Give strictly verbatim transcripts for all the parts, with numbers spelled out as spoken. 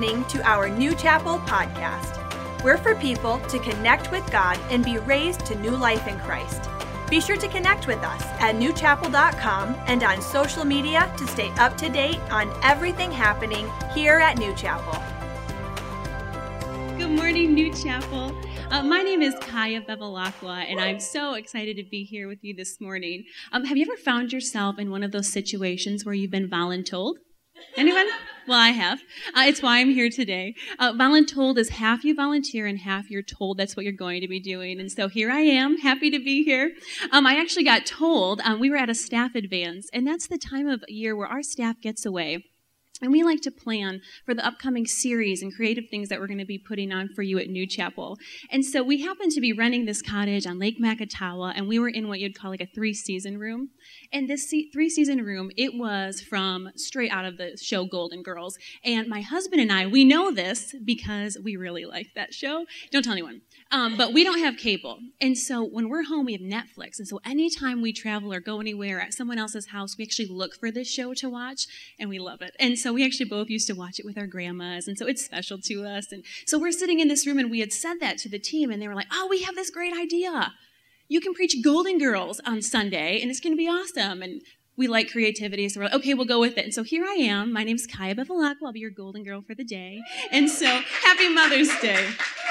listening to our New Chapel podcast. We're for people to connect with God and be raised to new life in Christ. Be sure to connect with us at new chapel dot com and on social media to stay up to date on everything happening here at New Chapel. Good morning, New Chapel. Uh, my name is Kaya Bevilacqua, and I'm so excited to be here with you this morning. Um, have you ever found yourself in one of those situations where you've been voluntold? Anyone? Well, I have. Uh, it's why I'm here today. Uh, voluntold is half you volunteer and half you're told that's what you're going to be doing. And so here I am, happy to be here. Um, I actually got told, um, we were at a staff advance, and that's the time of year where our staff gets away. And we like to plan for the upcoming series and creative things that we're going to be putting on for you at New Chapel. And so we happened to be renting this cottage on Lake Makatawa, and we were in what you'd call like a three-season room. And this three-season room, it was from straight out of the show Golden Girls. And my husband and I, we know this because we really like that show. Don't tell anyone. Um, but we don't have cable. And so when we're home, we have Netflix. And so anytime we travel or go anywhere at someone else's house, we actually look for this show to watch, and we love it. And so we actually both used to watch it with our grandmas, and so it's special to us. And so we're sitting in this room, and we had said that to the team, and they were like, oh, we have this great idea. You can preach Golden Girls on Sunday, and it's going to be awesome. And we like creativity, so we're like, okay, we'll go with it. And so here I am. My name's Kaya Bevilacqua. I'll be your Golden Girl for the day. And so happy Mother's Day.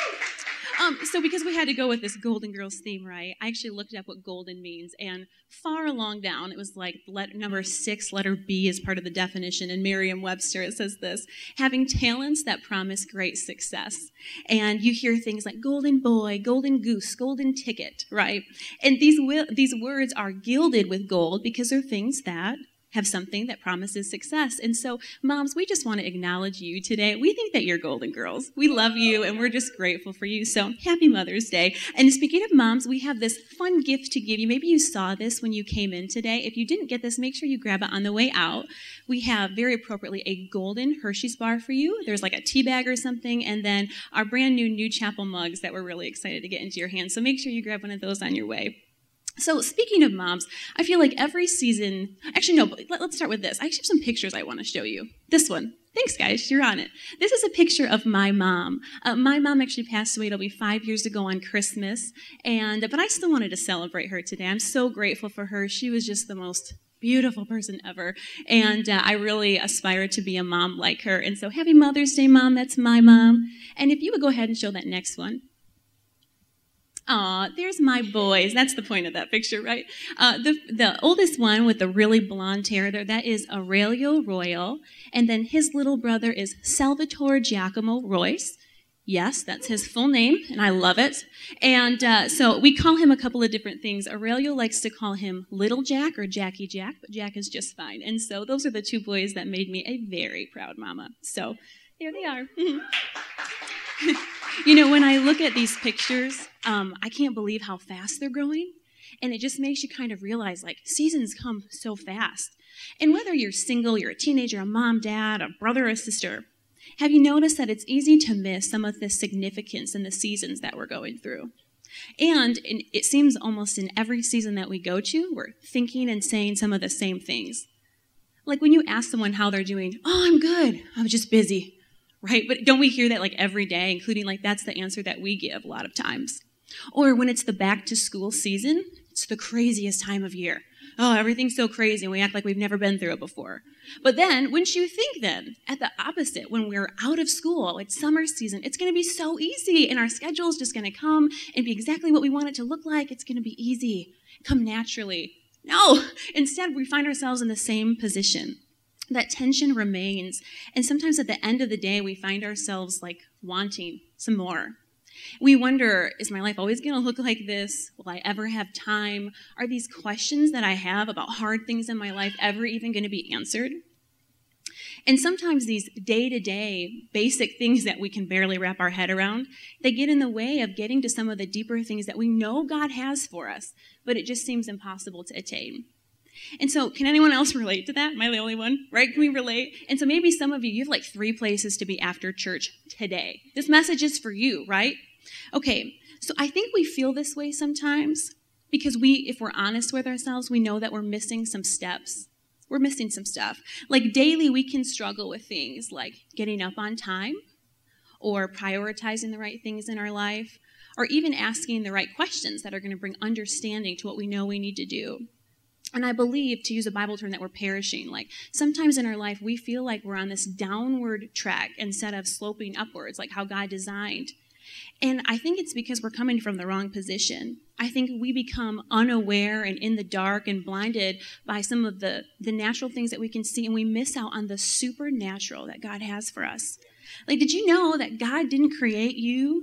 Um, so because we had to go with this Golden Girls theme, right, I actually looked up what golden means, and far along down, it was like letter, number six, letter B is part of the definition. In Merriam-Webster, it says this: having talents that promise great success. And you hear things like golden boy, golden goose, golden ticket, right? And these these words are gilded with gold because they're things that have something that promises success. And so, moms, we just want to acknowledge you today. We think that you're Golden Girls. We love you, and we're just grateful for you. So, happy Mother's Day. And speaking of moms, we have this fun gift to give you. Maybe you saw this when you came in today. If you didn't get this, make sure you grab it on the way out. We have, very appropriately, a golden Hershey's bar for you. There's like a tea bag or something, and then our brand new New Chapel mugs that we're really excited to get into your hands. So make sure you grab one of those on your way. So speaking of moms, I feel like every season, actually no, but let, let's start with this. I actually have some pictures I want to show you. This one. Thanks, guys. You're on it. This is a picture of my mom. Uh, my mom actually passed away. It'll be five years ago on Christmas, and but I still wanted to celebrate her today. I'm so grateful for her. She was just the most beautiful person ever, and uh, I really aspire to be a mom like her. And so happy Mother's Day, Mom. That's my mom. And if you would go ahead and show that next one. Aw, there's my boys. That's the point of that picture, right? Uh, the the oldest one with the really blonde hair there, that is Aurelio Royal. And then his little brother is Salvatore Giacomo Royce. Yes, that's his full name, and I love it. And uh, so we call him a couple of different things. Aurelio likes to call him Little Jack or Jackie Jack, but Jack is just fine. And so those are the two boys that made me a very proud mama. So there they are. You know, when I look at these pictures, um, I can't believe how fast they're growing. And it just makes you kind of realize, like, seasons come so fast. And whether you're single, you're a teenager, a mom, dad, a brother, or a sister, have you noticed that it's easy to miss some of the significance in the seasons that we're going through? And in, it seems almost in every season that we go to, we're thinking and saying some of the same things. Like when you ask someone how they're doing, oh, I'm good, I'm just busy. Right? But don't we hear that like every day, including like that's the answer that we give a lot of times. Or when it's the back to school season, it's the craziest time of year. Oh, everything's so crazy and we act like we've never been through it before. But then, wouldn't you think then, at the opposite, when we're out of school, it's summer season, it's going to be so easy and our schedule is just going to come and be exactly what we want it to look like. It's going to be easy, come naturally. No, instead we find ourselves in the same position. That tension remains, and sometimes at the end of the day, we find ourselves like wanting some more. We wonder, is my life always going to look like this? Will I ever have time? Are these questions that I have about hard things in my life ever even going to be answered? And sometimes these day-to-day basic things that we can barely wrap our head around, they get in the way of getting to some of the deeper things that we know God has for us, but it just seems impossible to attain. And so, can anyone else relate to that? Am I the only one? Right? Can we relate? And so maybe some of you, you have like three places to be after church today. This message is for you, right? Okay, so I think we feel this way sometimes because we, if we're honest with ourselves, we know that we're missing some steps. We're we're missing some stuff. Like daily, we can struggle with things like getting up on time, or prioritizing the right things in our life, or even asking the right questions that are going to bring understanding to what we know we need to do. And I believe, to use a Bible term, that we're perishing. Like sometimes in our life, we feel like we're on this downward track instead of sloping upwards, like how God designed. And I think it's because we're coming from the wrong position. I think we become unaware and in the dark and blinded by some of the, the natural things that we can see, and we miss out on the supernatural that God has for us. Like, did you know that God didn't create you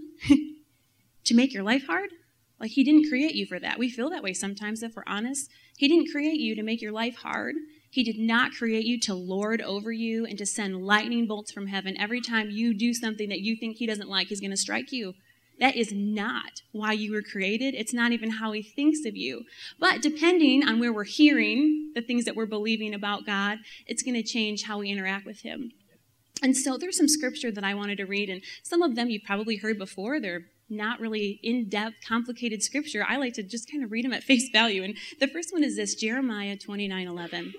to make your life hard? Like, he didn't create you for that. We feel that way sometimes if we're honest. He didn't create you to make your life hard. He did not create you to lord over you and to send lightning bolts from heaven. Every time you do something that you think he doesn't like, he's going to strike you. That is not why you were created. It's not even how he thinks of you. But depending on where we're hearing the things that we're believing about God, it's going to change how we interact with him. And so there's some scripture that I wanted to read, and some of them you've probably heard before. They're not really in-depth, complicated scripture. I like to just kind of read them at face value. And the first one is this, Jeremiah twenty-nine eleven.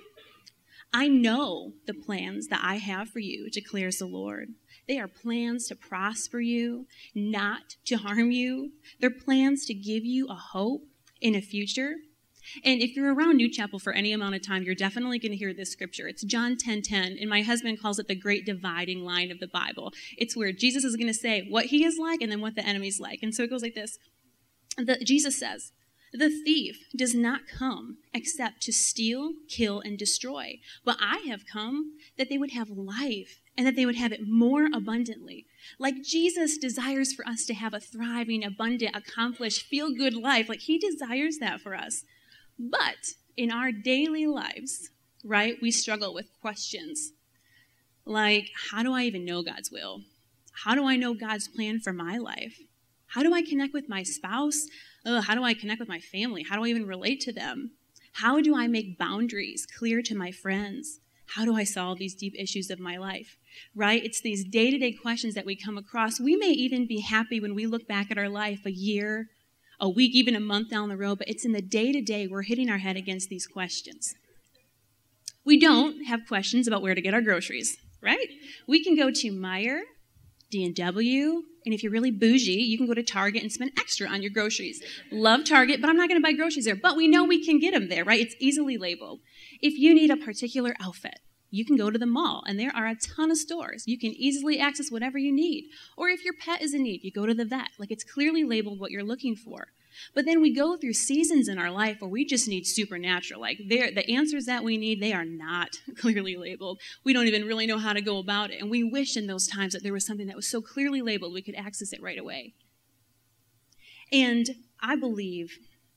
I know the plans that I have for you, declares the Lord. They are plans to prosper you, not to harm you. They're plans to give you a hope in a future. And if you're around New Chapel for any amount of time, you're definitely going to hear this scripture. It's John ten ten, and my husband calls it the great dividing line of the Bible. It's where Jesus is going to say what he is like and then what the enemy's like. And so it goes like this. The, Jesus says, the thief does not come except to steal, kill, and destroy. But I have come that they would have life and that they would have it more abundantly. Like Jesus desires for us to have a thriving, abundant, accomplished, feel-good life. Like he desires that for us. But in our daily lives, right, we struggle with questions like, how do I even know God's will? How do I know God's plan for my life? How do I connect with my spouse? Ugh, how do I connect with my family? How do I even relate to them? How do I make boundaries clear to my friends? How do I solve these deep issues of my life? Right? It's these day-to-day questions that we come across. We may even be happy when we look back at our life a year, a week, even a month down the road, but it's in the day-to-day we're hitting our head against these questions. We don't have questions about where to get our groceries, right? We can go to Meijer, D and W, and if you're really bougie, you can go to Target and spend extra on your groceries. Love Target, but I'm not going to buy groceries there. But we know we can get them there, right? It's easily labeled. If you need a particular outfit, you can go to the mall, and there are a ton of stores. You can easily access whatever you need. Or if your pet is in need, you go to the vet. Like, it's clearly labeled what you're looking for. But then we go through seasons in our life where we just need supernatural. Like, the answers that we need, they are not clearly labeled. We don't even really know how to go about it. And we wish in those times that there was something that was so clearly labeled we could access it right away. And I believe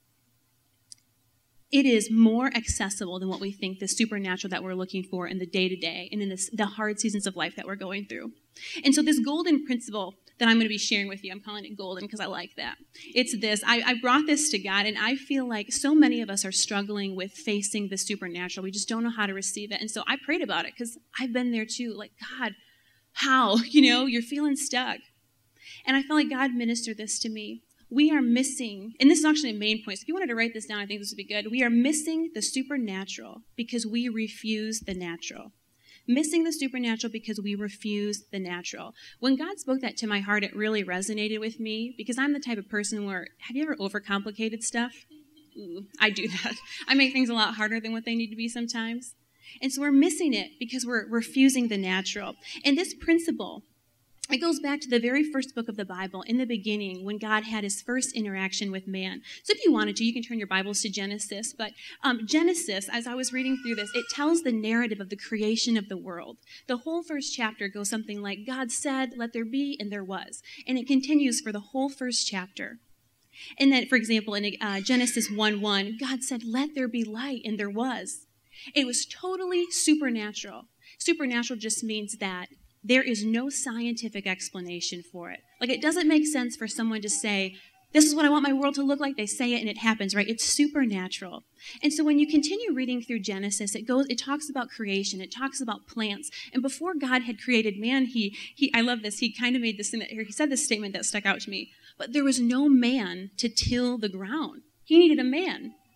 it is more accessible than what we think, the supernatural that we're looking for in the day-to-day and in this, the hard seasons of life that we're going through. And so this golden principle that I'm going to be sharing with you, I'm calling it golden because I like that. It's this. I, I brought this to God, and I feel like so many of us are struggling with facing the supernatural. We just don't know how to receive it. And so I prayed about it because I've been there too. Like, God, how? You know, you're feeling stuck. And I felt like God ministered this to me. We are missing, and this is actually a main point, so if you wanted to write this down, I think this would be good. We are missing the supernatural because we refuse the natural. Missing the supernatural because we refuse the natural. When God spoke that to my heart, it really resonated with me because I'm the type of person where, have you ever overcomplicated stuff? Ooh, I do that. I make things a lot harder than what they need to be sometimes. And so we're missing it because we're refusing the natural. And this principle, it goes back to the very first book of the Bible, in the beginning, when God had his first interaction with man. So if you wanted to, you can turn your Bibles to Genesis. But um, Genesis, as I was reading through this, it tells the narrative of the creation of the world. The whole first chapter goes something like, God said, let there be, and there was. And it continues for the whole first chapter. And then, for example, in uh, Genesis one one, God said, let there be light, and there was. It was totally supernatural. Supernatural just means that there is no scientific explanation for it. Like, it doesn't make sense for someone to say, this is what I want my world to look like. They say it and it happens, right? It's supernatural. And so when you continue reading through Genesis, it goes, it talks about creation. It talks about plants. And before God had created man, he, he, I love this. He kind of made this, he said this statement that stuck out to me. But there was no man to till the ground. He needed a man.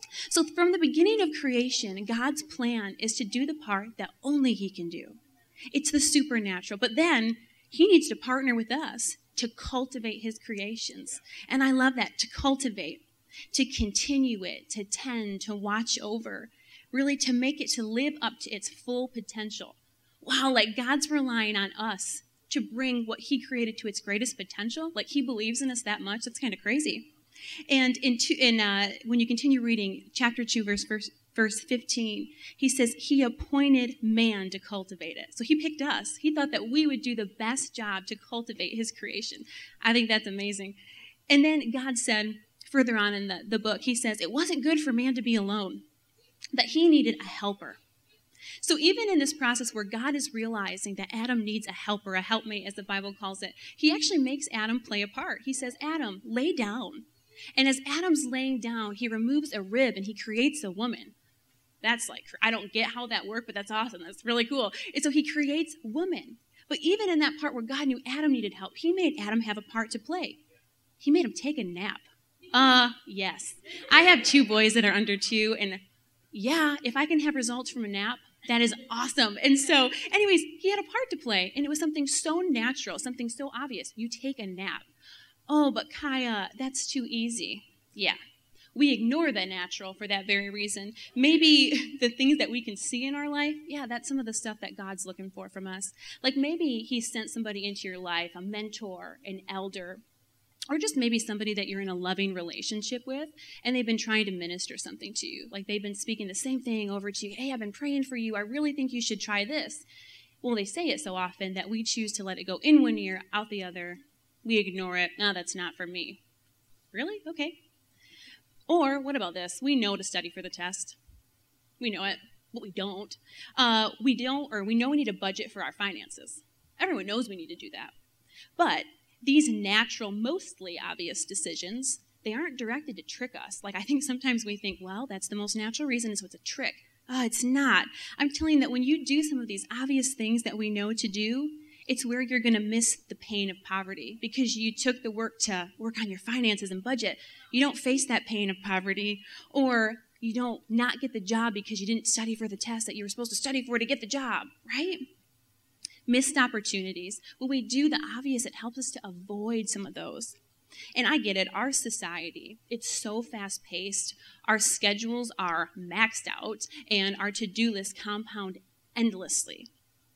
So from the beginning of creation, God's plan is to do the part that only he can do. It's the supernatural. But then he needs to partner with us to cultivate his creations. And I love that, to cultivate, to continue it, to tend, to watch over, really to make it to live up to its full potential. Wow, like God's relying on us to bring what he created to its greatest potential. Like he believes in us that much. That's kind of crazy. And in, two, in uh, when you continue reading chapter two, verse, verse, verse fifteen, he says he appointed man to cultivate it. So he picked us. He thought that we would do the best job to cultivate his creation. I think that's amazing. And then God said, further on in the, the book, he says, it wasn't good for man to be alone, that he needed a helper. So even in this process where God is realizing that Adam needs a helper, a helpmate, as the Bible calls it, he actually makes Adam play a part. He says, Adam, lay down. And as Adam's laying down, he removes a rib and he creates a woman. That's like, I don't get how that worked, but that's awesome. That's really cool. And so he creates woman. But even in that part where God knew Adam needed help, he made Adam have a part to play. He made him take a nap. Uh, yes. I have two boys that are under two, and yeah, if I can have results from a nap, that is awesome. And so, anyways, he had a part to play, and it was something so natural, something so obvious. You take a nap. Oh, but Kaya, that's too easy. Yeah. We ignore the natural for that very reason. Maybe the things that we can see in our life, yeah, that's some of the stuff that God's looking for from us. Like maybe he sent somebody into your life, a mentor, an elder, or just maybe somebody that you're in a loving relationship with, and they've been trying to minister something to you. Like they've been speaking the same thing over to you. Hey, I've been praying for you. I really think you should try this. Well, they say it so often that we choose to let it go in one ear, out the other. We ignore it. No, that's not for me. Really? Okay. Or what about this? We know to study for the test. We know it, but we don't. Uh, we don't, or we know we need a budget for our finances. Everyone knows we need to do that. But these natural, mostly obvious decisions, they aren't directed to trick us. Like I think sometimes we think, well, that's the most natural reason, so it's a trick. Oh, it's not. I'm telling you that when you do some of these obvious things that we know to do, it's where you're going to miss the pain of poverty because you took the work to work on your finances and budget. You don't face that pain of poverty, or you don't not get the job because you didn't study for the test that you were supposed to study for to get the job, right? Missed opportunities. When we do the obvious, it helps us to avoid some of those. And I get it, our society, it's so fast-paced. Our schedules are maxed out, and our to-do lists compound endlessly.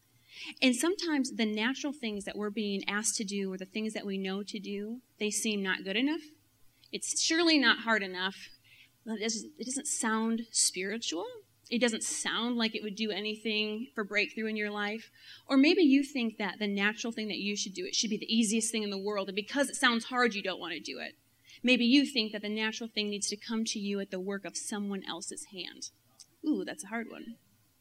And sometimes the natural things that we're being asked to do or the things that we know to do, they seem not good enough. It's surely not hard enough. It doesn't, it doesn't sound spiritual. It doesn't sound like it would do anything for breakthrough in your life. Or maybe you think that the natural thing that you should do, it should be the easiest thing in the world, and because it sounds hard, you don't want to do it. Maybe you think that the natural thing needs to come to you at the work of someone else's hand. Ooh, that's a hard one.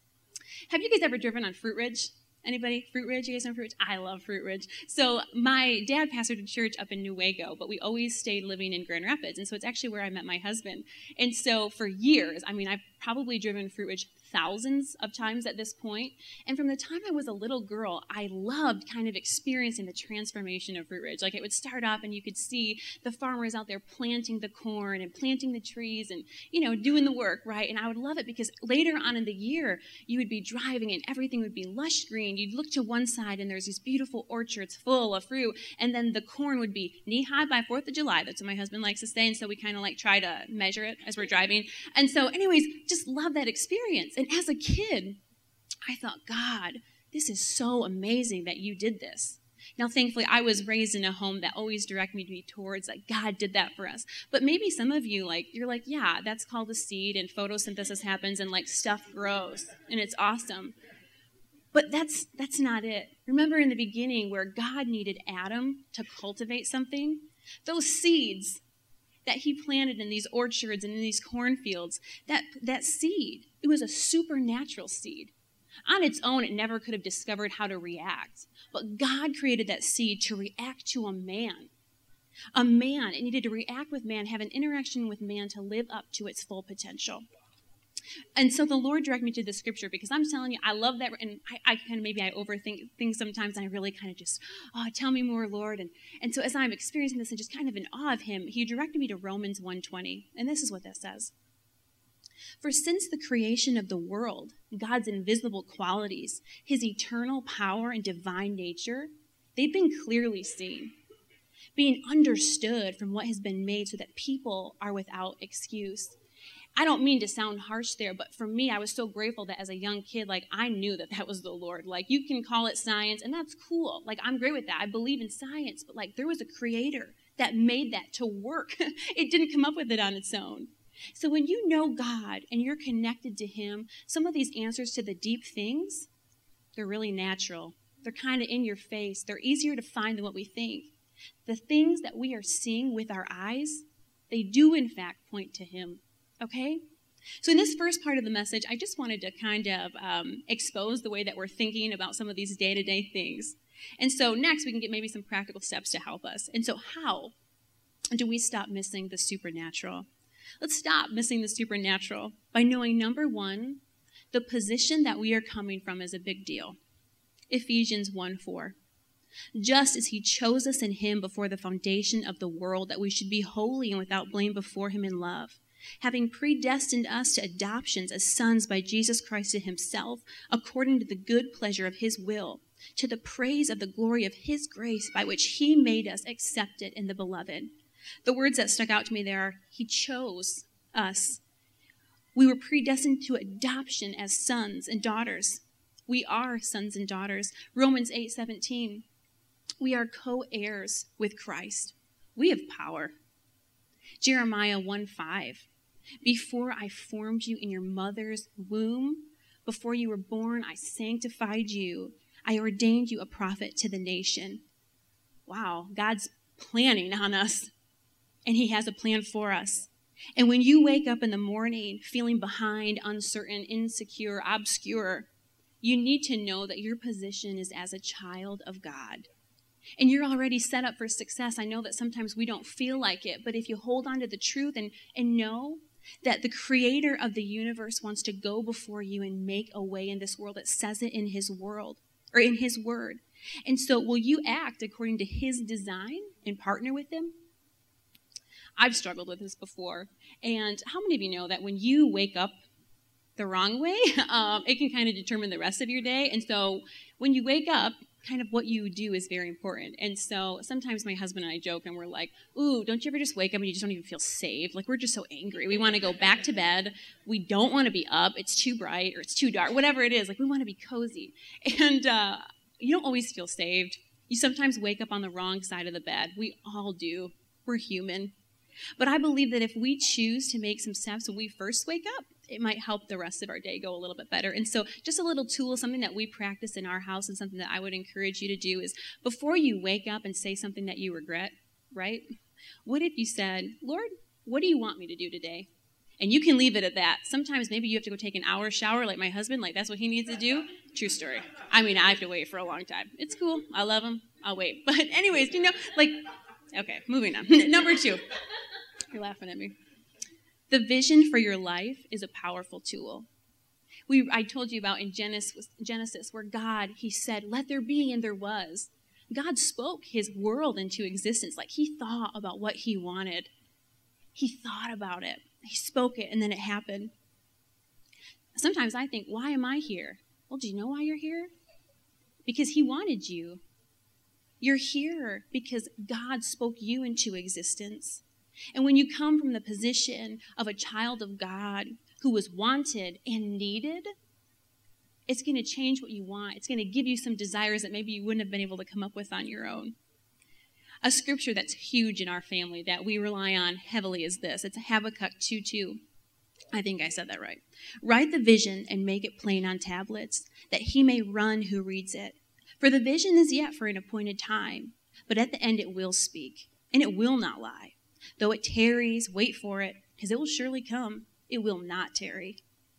Have you guys ever driven on Fruit Ridge? Anybody? Fruit Ridge? You guys know Fruit Ridge? I love Fruit Ridge. So my dad pastored a church up in Newaygo, but we always stayed living in Grand Rapids, and so it's actually where I met my husband. And so for years, I mean, I've probably driven Fruit Ridge thousands of times at this point. And from the time I was a little girl, I loved kind of experiencing the transformation of Fruit Ridge. Like it would start up and you could see the farmers out there planting the corn and planting the trees and, you know, doing the work, right? And I would love it because later on in the year, you would be driving and everything would be lush green. You'd look to one side and there's these beautiful orchards full of fruit. And then the corn would be knee-high by fourth of July. That's what my husband likes to say. And so we kind of like try to measure it as we're driving. And so anyways, just love that experience. And as a kid, I thought, God, this is so amazing that you did this. Now, thankfully, I was raised in a home that always directed me towards, like, God did that for us. But maybe some of you, like, you're like, yeah, that's called a seed, and photosynthesis happens, and, like, stuff grows, and it's awesome. But that's that's not it. Remember in the beginning where God needed Adam to cultivate something? Those seeds that he planted in these orchards and in these cornfields, that, that seed, it was a supernatural seed. On its own, it never could have discovered how to react. But God created that seed to react to a man. A man, it needed to react with man, have an interaction with man to live up to its full potential. And so the Lord directed me to the scripture because I'm telling you, I love that. And I, I kind of, maybe I overthink things sometimes. And I really kind of just, oh, tell me more, Lord. And, and so as I'm experiencing this and just kind of in awe of him, he directed me to Romans one twenty. And this is what that says. For since the creation of the world, God's invisible qualities, his eternal power and divine nature, they've been clearly seen, being understood from what has been made so that people are without excuse. I don't mean to sound harsh there, but for me, I was so grateful that as a young kid, like, I knew that that was the Lord. Like, you can call it science, and that's cool. Like, I'm great with that. I believe in science, but, like, there was a creator that made that to work. It didn't come up with it on its own. So when you know God and you're connected to him, some of these answers to the deep things, they're really natural. They're kind of in your face. They're easier to find than what we think. The things that we are seeing with our eyes, they do, in fact, point to him. Okay? So in this first part of the message, I just wanted to kind of um, expose the way that we're thinking about some of these day-to-day things. And so next, we can get maybe some practical steps to help us. And so how do we stop missing the supernatural? Let's stop missing the supernatural by knowing, number one, the position that we are coming from is a big deal. Ephesians one four. Just as he chose us in him before the foundation of the world, that we should be holy and without blame before him in love, having predestined us to adoptions as sons by Jesus Christ to himself, according to the good pleasure of his will, to the praise of the glory of his grace, by which he made us accepted in the beloved. The words that stuck out to me there are, he chose us. We were predestined to adoption as sons and daughters. We are sons and daughters. Romans eight seventeen. We are co-heirs with Christ. We have power. Jeremiah one five. Before I formed you in your mother's womb, before you were born, I sanctified you. I ordained you a prophet to the nation. Wow, God's planning on us, and he has a plan for us. And when you wake up in the morning feeling behind, uncertain, insecure, obscure, you need to know that your position is as a child of God. And you're already set up for success. I know that sometimes we don't feel like it, but if you hold on to the truth and, and know that the creator of the universe wants to go before you and make a way in this world, it says it in his world, or in his word. And so will you act according to his design and partner with him? I've struggled with this before. And how many of you know that when you wake up the wrong way, um, it can kind of determine the rest of your day? And so when you wake up, kind of what you do is very important. And so sometimes my husband and I joke and we're like, ooh, don't you ever just wake up and you just don't even feel saved? Like, we're just so angry. We want to go back to bed. We don't want to be up. It's too bright or it's too dark, whatever it is. Like, we want to be cozy. And uh, you don't always feel saved. You sometimes wake up on the wrong side of the bed. We all do. We're human. But I believe that if we choose to make some steps when we first wake up, it might help the rest of our day go a little bit better. And so just a little tool, something that we practice in our house and something that I would encourage you to do is before you wake up and say something that you regret, right? What if you said, Lord, what do you want me to do today? And you can leave it at that. Sometimes maybe you have to go take an hour shower like my husband, like that's what he needs to do. True story. I mean, I have to wait for a long time. It's cool. I love him. I'll wait. But anyways, you know, like, okay, moving on. Number two. You're laughing at me. The vision for your life is a powerful tool. We, I told you about in Genesis, Genesis, where God, he said, let there be, and there was. God spoke his world into existence. Like, he thought about what he wanted. He thought about it. He spoke it, and then it happened. Sometimes I think, why am I here? Well, do you know why you're here? Because he wanted you. You're here because God spoke you into existence. And when you come from the position of a child of God who was wanted and needed, it's going to change what you want. It's going to give you some desires that maybe you wouldn't have been able to come up with on your own. A scripture that's huge in our family that we rely on heavily is this. It's Habakkuk two two. I think I said that right. Write the vision and make it plain on tablets, that he may run who reads it. For the vision is yet for an appointed time, but at the end it will speak, and it will not lie. Though it tarries, wait for it, because it will surely come. It will not tarry.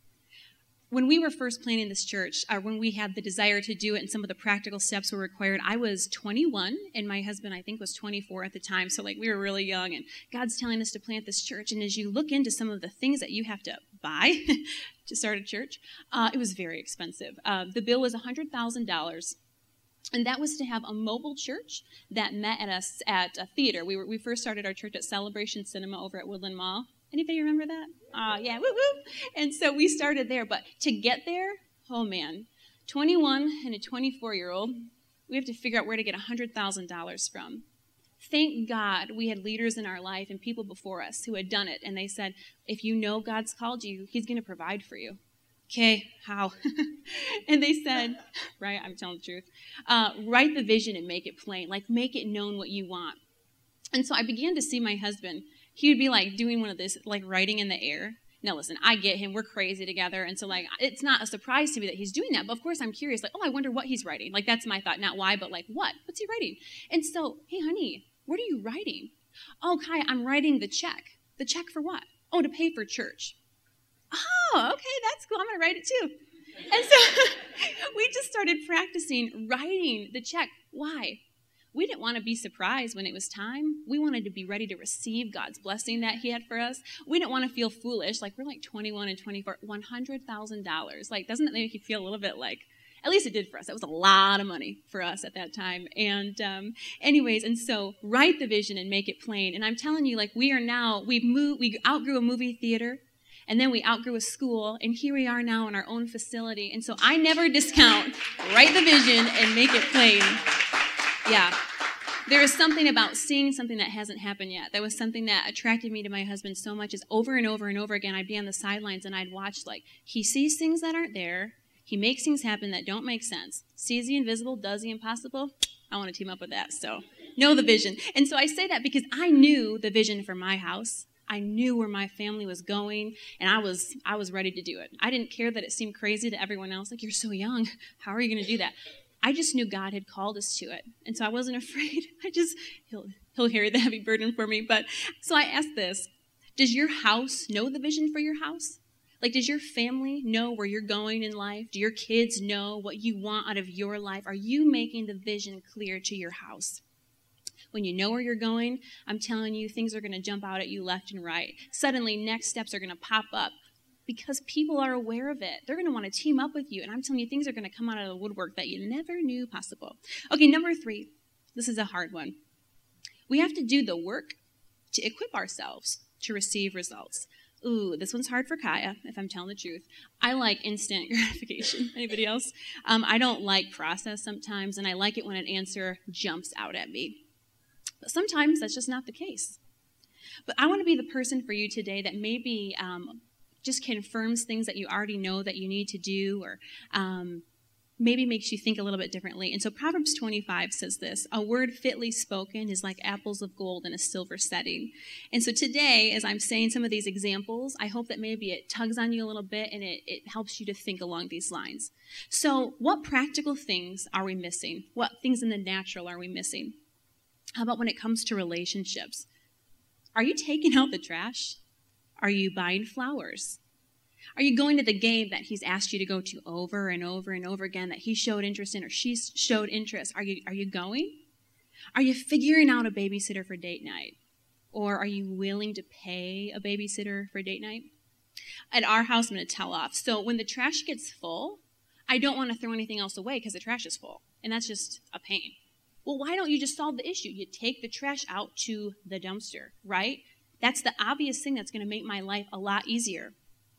When we were first planning this church, or when we had the desire to do it and some of the practical steps were required, I was twenty-one, and my husband, I think, was twenty-four at the time. So, like, we were really young, and God's telling us to plant this church. And as you look into some of the things that you have to buy to start a church, uh, it was very expensive. Uh, the bill was one hundred thousand dollars. And that was to have a mobile church that met at us at a theater. We were we first started our church at Celebration Cinema over at Woodland Mall. Anybody remember that? Uh, yeah, woo woo. And so we started there. But to get there, oh man, twenty-one and a twenty-four-year-old, we have to figure out where to get one hundred thousand dollars from. Thank God we had leaders in our life and people before us who had done it. And they said, if you know God's called you, he's going to provide for you. Okay, how? And they said, right, I'm telling the truth, uh, write the vision and make it plain. Like, make it known what you want. And so I began to see my husband. He would be like doing one of this, like writing in the air. Now, listen, I get him. We're crazy together. And so, like, it's not a surprise to me that he's doing that. But, of course, I'm curious. Like, oh, I wonder what he's writing. Like, that's my thought. Not why, but, like, what? What's he writing? And so, hey, honey, what are you writing? Oh, Kai, I'm writing the check. The check for what? Oh, to pay for church. Oh, okay, that's cool. I'm going to write it, too. And so we just started practicing writing the check. Why? We didn't want to be surprised when it was time. We wanted to be ready to receive God's blessing that he had for us. We didn't want to feel foolish, like we're like twenty-one and twenty-four, one hundred thousand dollars. Like, doesn't that make you feel a little bit like, at least it did for us. That was a lot of money for us at that time. And um, anyways, and so write the vision and make it plain. And I'm telling you, like, we are now, we've moved, we outgrew a movie theater. And then we outgrew a school, and here we are now in our own facility. And so I never discount, write the vision and make it plain. Yeah. There is something about seeing something that hasn't happened yet. That was something that attracted me to my husband so much is over and over and over again, I'd be on the sidelines and I'd watch, like, he sees things that aren't there. He makes things happen that don't make sense. Sees the invisible, does the impossible. I want to team up with that, so know the vision. And so I say that because I knew the vision for my house. I knew where my family was going, and I was I was ready to do it. I didn't care that it seemed crazy to everyone else, like, you're so young. How are you going to do that? I just knew God had called us to it, and so I wasn't afraid. I just, he'll, he'll carry the heavy burden for me. But so I asked this, does your house know the vision for your house? Like, does your family know where you're going in life? Do your kids know what you want out of your life? Are you making the vision clear to your house? When you know where you're going, I'm telling you, things are going to jump out at you left and right. Suddenly, next steps are going to pop up because people are aware of it. They're going to want to team up with you. And I'm telling you, things are going to come out of the woodwork that you never knew possible. Okay, number three. This is a hard one. We have to do the work to equip ourselves to receive results. Ooh, this one's hard for Kaya, if I'm telling the truth. I like instant gratification. Anybody else? Um, I don't like process sometimes, and I like it when an answer jumps out at me. But sometimes that's just not the case. But I want to be the person for you today that maybe um, just confirms things that you already know that you need to do, or um, maybe makes you think a little bit differently. And so Proverbs twenty-five says this, a word fitly spoken is like apples of gold in a silver setting. And so today, as I'm saying some of these examples, I hope that maybe it tugs on you a little bit and it, it helps you to think along these lines. So what practical things are we missing? What things in the natural are we missing? How about when it comes to relationships? Are you taking out the trash? Are you buying flowers? Are you going to the game that he's asked you to go to over and over and over again that he showed interest in or she showed interest? Are you, are you going? Are you figuring out a babysitter for date night? Or are you willing to pay a babysitter for date night? At our house, I'm going to tell off. So when the trash gets full, I don't want to throw anything else away because the trash is full. And that's just a pain. Well, why don't you just solve the issue? You take the trash out to the dumpster, right? That's the obvious thing that's going to make my life a lot easier.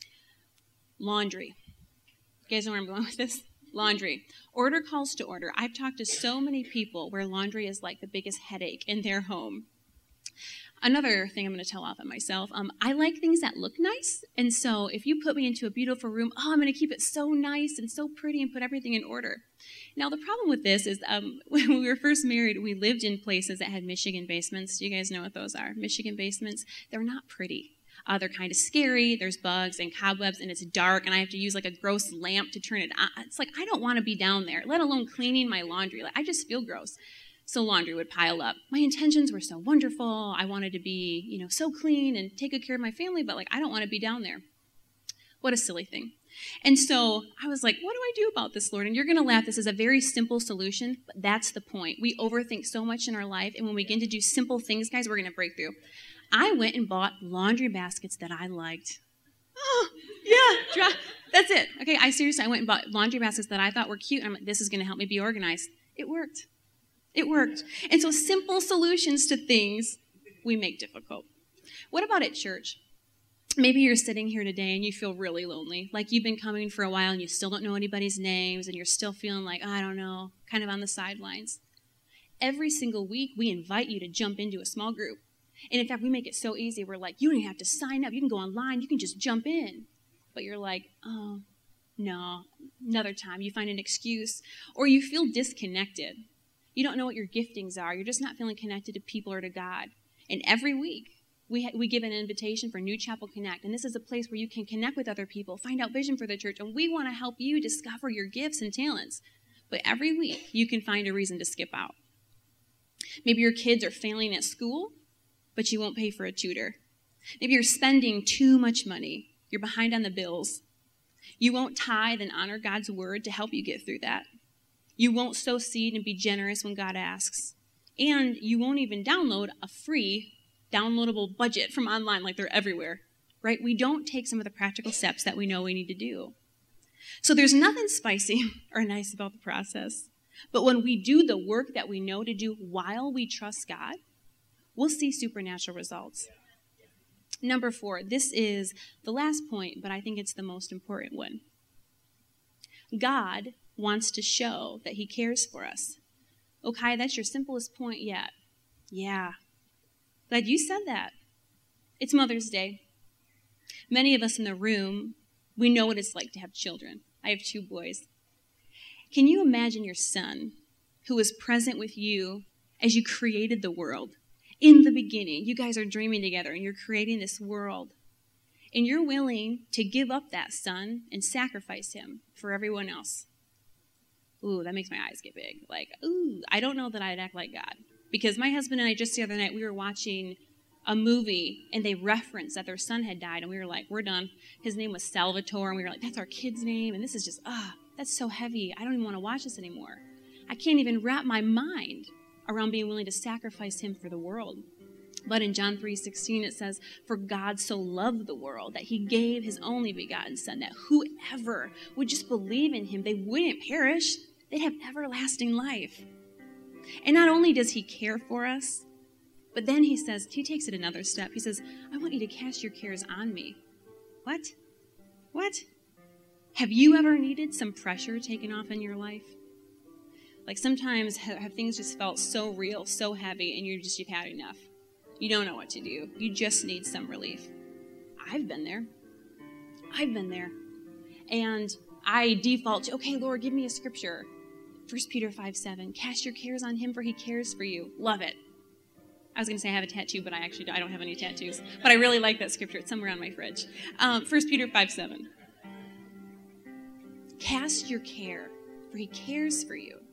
Laundry. You guys know where I'm going with this? Laundry. Order calls to order. I've talked to so many people where laundry is like the biggest headache in their home. Another thing I'm going to tell off on myself, um, I like things that look nice. And so if you put me into a beautiful room, oh, I'm going to keep it so nice and so pretty and put everything in order. Now, the problem with this is um, when we were first married, we lived in places that had Michigan basements. Do you guys know what those are? Michigan basements. They're not pretty. Uh, they're kind of scary. There's bugs and cobwebs, and it's dark, and I have to use like a gross lamp to turn it on. It's like I don't want to be down there, let alone cleaning my laundry. Like I just feel gross. So laundry would pile up. My intentions were so wonderful. I wanted to be, you know, so clean and take good care of my family, but like I don't want to be down there. What a silly thing. And so I was like, what do I do about this, Lord? And you're going to laugh. This is a very simple solution, but that's the point. We overthink so much in our life, and when we begin to do simple things, guys, we're going to break through. I went and bought laundry baskets that I liked. Oh, yeah, that's it. Okay, I seriously, I went and bought laundry baskets that I thought were cute, and I'm like, this is going to help me be organized. It worked. It worked. And so simple solutions to things we make difficult. What about at church? Maybe you're sitting here today and you feel really lonely, like you've been coming for a while and you still don't know anybody's names and you're still feeling like, I don't know, kind of on the sidelines. Every single week, we invite you to jump into a small group. And in fact, we make it so easy. We're like, you don't even have to sign up. You can go online. You can just jump in. But you're like, oh, no, another time. You find an excuse. Or you feel disconnected. You don't know what your giftings are. You're just not feeling connected to people or to God. And every week, we, ha- we give an invitation for New Chapel Connect. And this is a place where you can connect with other people, find out vision for the church. And we want to help you discover your gifts and talents. But every week, you can find a reason to skip out. Maybe your kids are failing at school, but you won't pay for a tutor. Maybe you're spending too much money. You're behind on the bills. You won't tithe and honor God's word to help you get through that. You won't sow seed and be generous when God asks. And you won't even download a free downloadable budget from online like they're everywhere, right? We don't take some of the practical steps that we know we need to do. So there's nothing spicy or nice about the process. But when we do the work that we know to do while we trust God, we'll see supernatural results. Number four, this is the last point, but I think it's the most important one. God wants to show that he cares for us. Okay, that's your simplest point yet. Yeah. Glad you said that. It's Mother's Day. Many of us in the room, we know what it's like to have children. I have two boys. Can you imagine your son who was present with you as you created the world? In the beginning, you guys are dreaming together and you're creating this world. And you're willing to give up that son and sacrifice him for everyone else. Ooh, that makes my eyes get big. Like, ooh, I don't know that I'd act like God. Because my husband and I just the other night, we were watching a movie and they referenced that their son had died. And we were like, we're done. His name was Salvatore. And we were like, that's our kid's name. And this is just, ah, that's so heavy. I don't even want to watch this anymore. I can't even wrap my mind around being willing to sacrifice him for the world. But in John three sixteen, it says, for God so loved the world that he gave his only begotten son, that whoever would just believe in him, they wouldn't perish. They'd have everlasting life. And not only does he care for us, but then he says, he takes it another step. He says, I want you to cast your cares on me. What? What? Have you ever needed some pressure taken off in your life? Like sometimes have things just felt so real, so heavy, and you're just, you've had enough. You don't know what to do. You just need some relief. I've been there. I've been there. And I default to, okay, Lord, give me a scripture. First Peter five seven, cast your cares on him for he cares for you. Love it. I was going to say I have a tattoo, but I actually I don't have any tattoos. But I really like that scripture. It's somewhere on my fridge. Um, First Peter five seven. Cast your care, for he cares for you.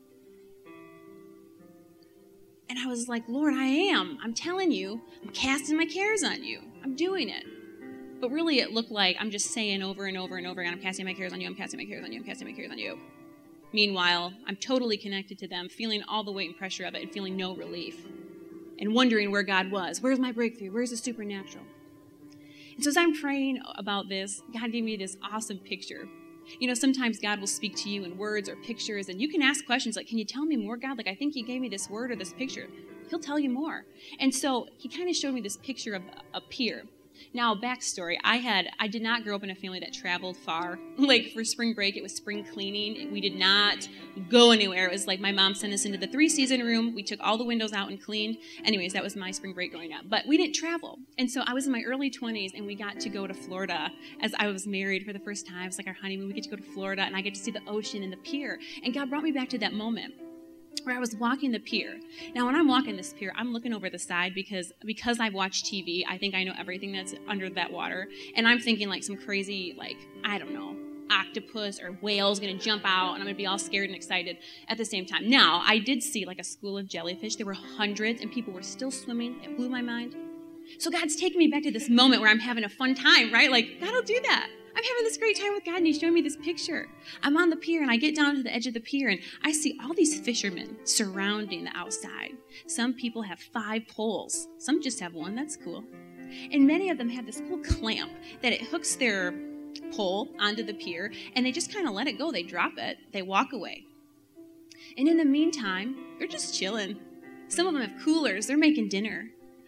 And I was like, Lord, I am. I'm telling you, I'm casting my cares on you. I'm doing it. But really it looked like I'm just saying over and over and over again, I'm casting my cares on you, I'm casting my cares on you, I'm casting my cares on you. Meanwhile, I'm totally connected to them, feeling all the weight and pressure of it and feeling no relief. And wondering where God was. Where's my breakthrough? Where's the supernatural? And so as I'm praying about this, God gave me this awesome picture. You know, sometimes God will speak to you in words or pictures, and you can ask questions like, can you tell me more, God? Like, I think you gave me this word or this picture. He'll tell you more. And so he kind of showed me this picture of a pier. Now, backstory, I had, I did not grow up in a family that traveled far. Like, for spring break, it was spring cleaning. We did not go anywhere. It was like my mom sent us into the three-season room. We took all the windows out and cleaned. Anyways, that was my spring break growing up. But we didn't travel. And so I was in my early twenties, and we got to go to Florida as I was married for the first time. It was like our honeymoon. We get to go to Florida, and I get to see the ocean and the pier. And God brought me back to that moment where I was walking the pier. Now, when I'm walking this pier, I'm looking over the side because because I watch T V, I think I know everything that's under that water. And I'm thinking like some crazy, like, I don't know, octopus or whale's going to jump out, and I'm going to be all scared and excited at the same time. Now, I did see like a school of jellyfish. There were hundreds, and people were still swimming. It blew my mind. So God's taking me back to this moment where I'm having a fun time, right? Like, God will do that. I'm having this great time with God, and he's showing me this picture. I'm on the pier, and I get down to the edge of the pier, and I see all these fishermen surrounding the outside. Some people have five poles. Some just have one. That's cool. And many of them have this cool clamp that it hooks their pole onto the pier, and they just kind of let it go. They drop it. They walk away. And in the meantime, they're just chilling. Some of them have coolers. They're making dinner.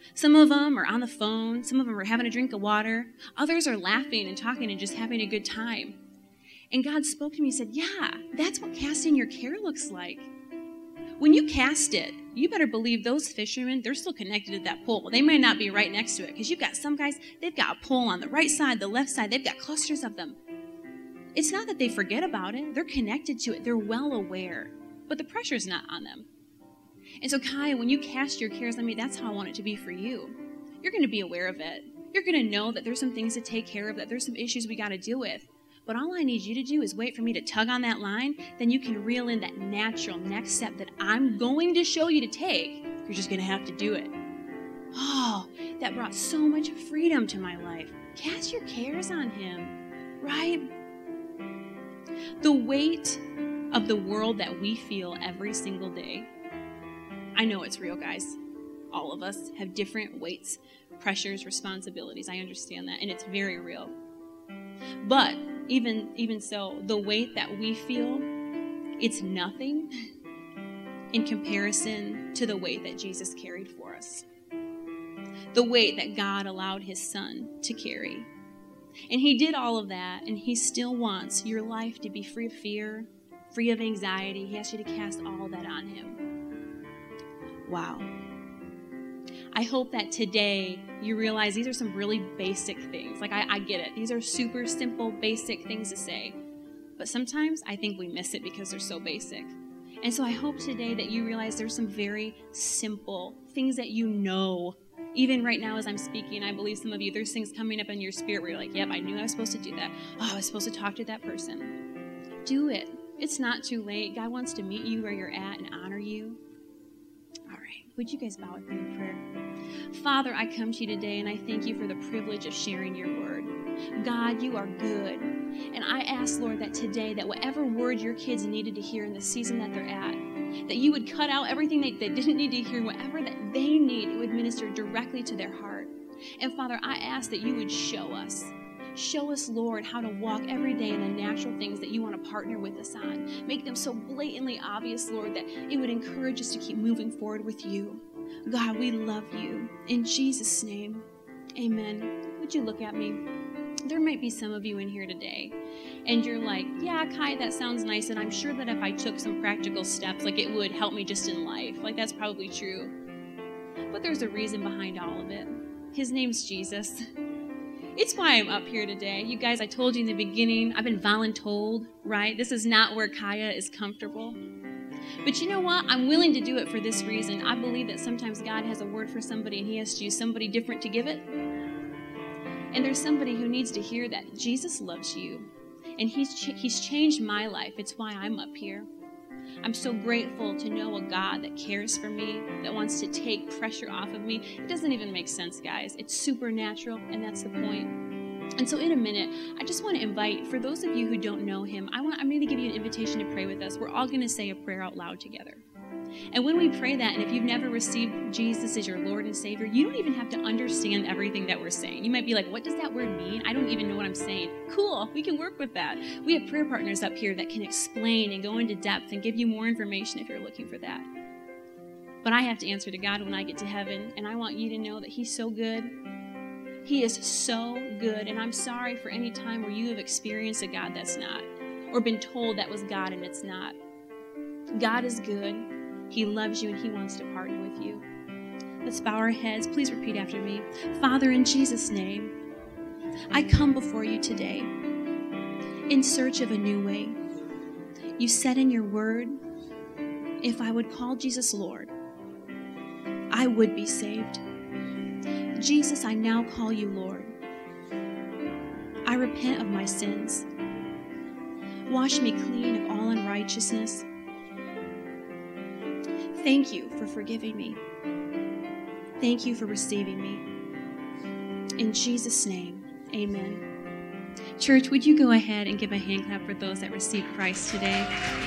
Some of them are on the phone. Some of them are having a drink of water. Others are laughing and talking and just having a good time. And God spoke to me and said, yeah, that's what casting your care looks like. When you cast it, you better believe those fishermen, they're still connected to that pole. They may not be right next to it because you've got some guys, they've got a pole on the right side, the left side. They've got clusters of them. It's not that they forget about it. They're connected to it. They're well aware. But the pressure's not on them. And so, Kai, when you cast your cares on me, that's how I want it to be for you. You're going to be aware of it. You're going to know that there's some things to take care of, that there's some issues we got to deal with. But all I need you to do is wait for me to tug on that line. Then you can reel in that natural next step that I'm going to show you to take. You're just going to have to do it. Oh, that brought so much freedom to my life. Cast your cares on him, right? The weight of the world that we feel every single day. I know it's real, guys. All of us have different weights, pressures, responsibilities. I understand that, and it's very real. But even, even so, the weight that we feel, it's nothing in comparison to the weight that Jesus carried for us. The weight that God allowed his son to carry. And he did all of that, and he still wants your life to be free of fear, free of anxiety. He asks you to cast all that on him. Wow. I hope that today you realize these are some really basic things. Like, I, I get it. These are super simple, basic things to say. But sometimes I think we miss it because they're so basic. And so I hope today that you realize there's some very simple things that you know. Even right now as I'm speaking, I believe some of you, there's things coming up in your spirit where you're like, yep, I knew I was supposed to do that. Oh, I was supposed to talk to that person. Do it. It's not too late. God wants to meet you where you're at and honor you. All right. Would you guys bow with me in prayer? Father, I come to you today and I thank you for the privilege of sharing your word. God, you are good. And I ask, Lord, that today, that whatever word your kids needed to hear in the season that they're at, that you would cut out everything they, they didn't need to hear, whatever that they need, it would minister directly to their heart. And Father, I ask that you would show us. Show us, Lord, how to walk every day in the natural things that you want to partner with us on. Make them so blatantly obvious, Lord, that it would encourage us to keep moving forward with you. God, we love you. In Jesus' name, amen. Would you look at me? There might be some of you in here today, and you're like, yeah, Kai, that sounds nice, and I'm sure that if I took some practical steps, like it would help me just in life. Like, that's probably true. But there's a reason behind all of it. His name's Jesus. It's why I'm up here today. You guys, I told you in the beginning, I've been voluntold, right? This is not where Kaya is comfortable. But you know what? I'm willing to do it for this reason. I believe that sometimes God has a word for somebody and he has to use somebody different to give it. And there's somebody who needs to hear that Jesus loves you. And he's, ch- he's changed my life. It's why I'm up here. I'm so grateful to know a God that cares for me, that wants to take pressure off of me. It doesn't even make sense, guys. It's supernatural, and that's the point. And so in a minute, I just want to invite, for those of you who don't know him, I want, I'm going to give you an invitation to pray with us. We're all going to say a prayer out loud together. And when we pray that, and if you've never received Jesus as your Lord and Savior, you don't even have to understand everything that we're saying. You might be like, what does that word mean? I don't even know what I'm saying. Cool, we can work with that. We have prayer partners up here that can explain and go into depth and give you more information if you're looking for that. But I have to answer to God when I get to heaven, and I want you to know that he's so good. He is so good, and I'm sorry for any time where you have experienced a God that's not, or been told that was God and it's not. God is good. He loves you, and he wants to partner with you. Let's bow our heads. Please repeat after me. Father, in Jesus' name, I come before you today in search of a new way. You said in your word, if I would call Jesus Lord, I would be saved. Jesus, I now call you Lord. I repent of my sins. Wash me clean of all unrighteousness. Thank you for forgiving me. Thank you for receiving me. In Jesus' name, amen. Church, would you go ahead and give a hand clap for those that received Christ today?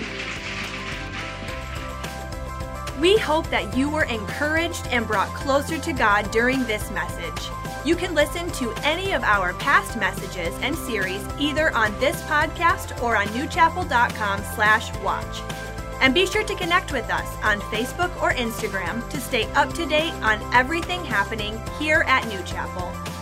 We hope that you were encouraged and brought closer to God during this message. You can listen to any of our past messages and series either on this podcast or on newchapel dot com slash watch. And be sure to connect with us on Facebook or Instagram to stay up to date on everything happening here at New Chapel.